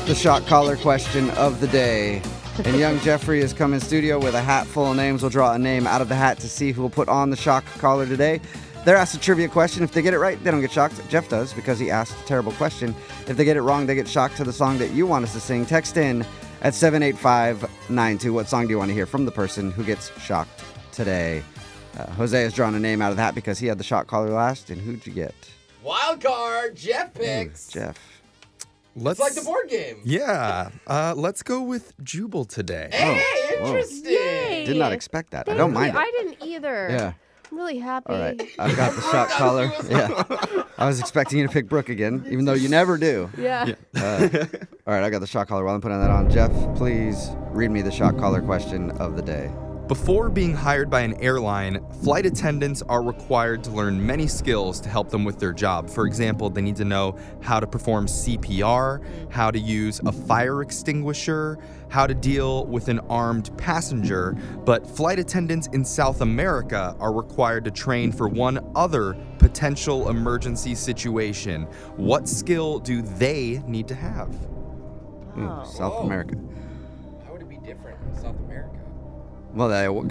the shot collar question of the day. And young Jeffrey has come in studio with a hat full of names. We'll draw a name out of the hat to see who will put on the shock collar today. They're asked a trivia question. If they get it right, they don't get shocked. Jeff does because he asked a terrible question. If they get it wrong, they get shocked to the song that you want us to sing. Text in at 78592. What song do you want to hear from the person who gets shocked today? Jose has drawn a name out of the hat because he had the shot collar last. And who'd you get? Wild card. Jeff picks. Jeff. It's like the board game. Yeah. Let's go with Jubal today. Hey, interesting. Yay. Did not expect that. I Thank don't mind you. it. I didn't either. Yeah. I'm really happy. All right. I've got the shot collar. Yeah. I was expecting you to pick Brooke again, even though you never do. Yeah. All right. I got the shot collar while I'm putting that on. Jeff, please read me the shot collar question of the day. Before being hired by an airline, flight attendants are required to learn many skills to help them with their job. For example, they need to know how to perform CPR, how to use a fire extinguisher, how to deal with an armed passenger. But flight attendants in South America are required to train for one other potential emergency situation. What skill do they need to have? South America. How would it be different in South America? Well,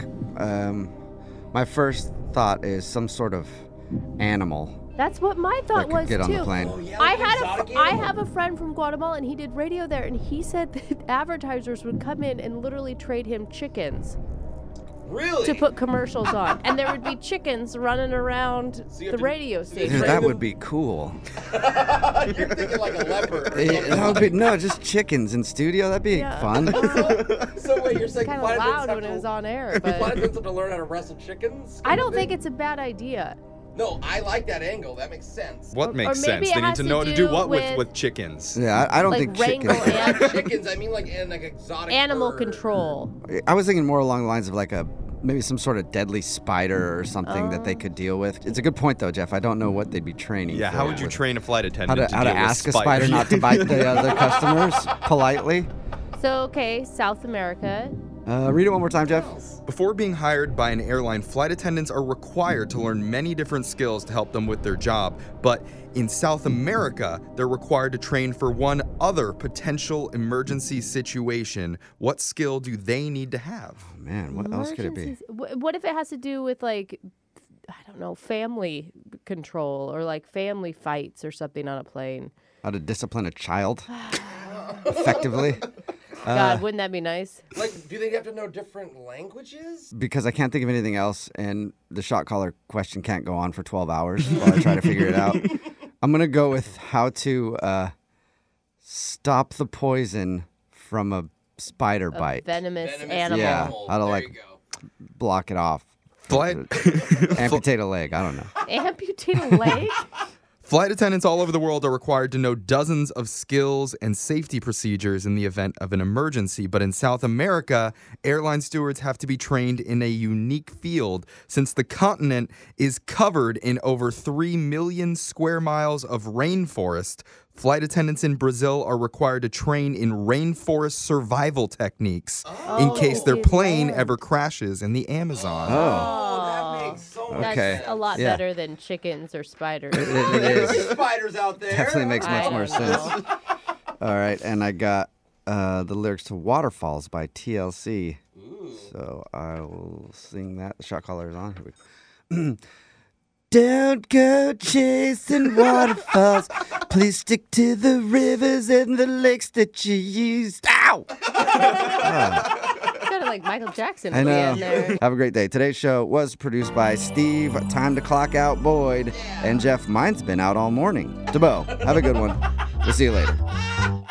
my first thought is some sort of animal That's what my thought that was could get too. on the plane. Oh, yeah, I like had exotic I animal. have a friend from Guatemala, and he did radio there, and he said that advertisers would come in and literally trade him chickens Really? to put commercials on, and there would be chickens running around So you the have to- radio so they station. Dude, that would be cool. You're thinking like a leopard. Or something. That would be no, just chickens in studio. That'd be Yeah. fun. So wait, you're saying Kind of flight attendants loud have when to- it was on air, Flight but attendants have to learn how to wrestle chickens? I don't think it's a bad idea. No, I like that angle. That makes sense. What Or makes maybe sense? it They need has to to know how to do do what with- with chickens. Yeah, I don't Like think wrangle chickens. Chickens, I mean like an exotic Animal bird. control. I was thinking more along the lines of like maybe some sort of deadly spider or something that they could deal with. It's a good point though, Jeff. I don't know what they'd be training. Yeah, for. how would you train a flight How attendant to deal with ask a spiders? spider not to bite the other customers politely? So, okay, South America. Read it one more time, Jeff. Before being hired by an airline, flight attendants are required to learn many different skills to help them with their job. But in South America, they're required to train for one other potential emergency situation. What skill do they need to have? Oh, man, what else could it be? Emergencies. What if it has to do with, like, I don't know, family control or like family fights or something on a plane? How to discipline a child effectively? God, wouldn't that be nice? Like, do they have to know different languages? Because I can't think of anything else, and the shot collar question can't go on for 12 hours while I try to figure it out. I'm going to go with how to stop the poison from a spider A bite. venomous Venomous animal. Yeah. How to, There like, you go. Block it off. Flight, Amputate a leg. I don't know. Amputate a leg? Flight attendants all over the world are required to know dozens of skills and safety procedures in the event of an emergency. But in South America, airline stewards have to be trained in a unique field since the continent is covered in over 3 million square miles of rainforest. Flight attendants in Brazil are required to train in rainforest survival techniques in case their plane ever crashes in the Amazon. Oh, that makes so much That's Okay. sense. a lot Yeah. better than chickens or spiders. It There's is. spiders out there. Definitely makes I much more don't know. sense. All right, and I got the lyrics to Waterfalls by TLC. So I will sing that. The shot collar is on. Here we go. Don't go chasing waterfalls. Please stick to the rivers and the lakes that you used. Ow! Sounded like Michael Jackson I at the know. end there. Have a great day. Today's show was produced by Steve, Time to Clock Out Boyd, and Jeff. Mine's been out all morning. DeBo, have a good one. We'll see you later.